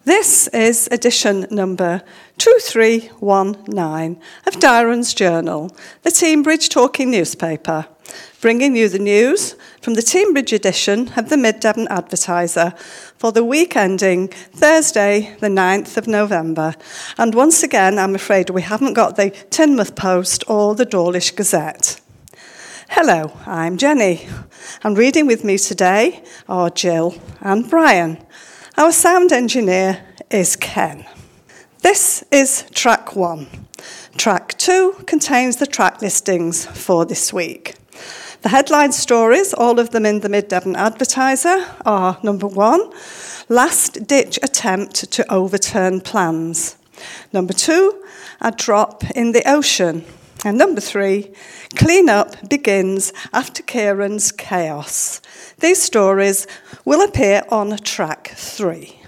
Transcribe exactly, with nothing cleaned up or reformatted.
This is edition number two three one nine of Dyron's Journal, the Teignbridge Talking newspaper, bringing you the news from the Teignbridge edition of the Mid-Devon Advertiser for the week ending Thursday, the ninth of November. And once again, I'm afraid we haven't got the Teignmouth Post or the Dawlish Gazette. Hello, I'm Jenny, and reading with me today are Jill and Brian. Our sound engineer is Ken. This is track one. Track two contains the track listings for this week. The headline stories, all of them in the Mid-Devon Advertiser, are number one, last-ditch attempt to overturn plans. Number two, a drop in the ocean. And number three, clean-up begins after Kieran's chaos. These stories will appear on track three.